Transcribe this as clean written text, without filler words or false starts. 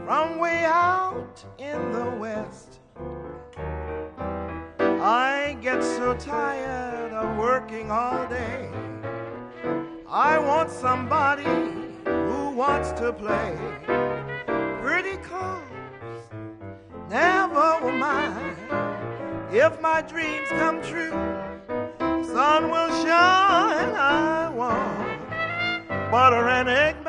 from way out in the west. I get so tired of working all day. I want somebody who wants to play. Pretty cars never were mine. If my dreams come true, sun will shine. I want butter and egg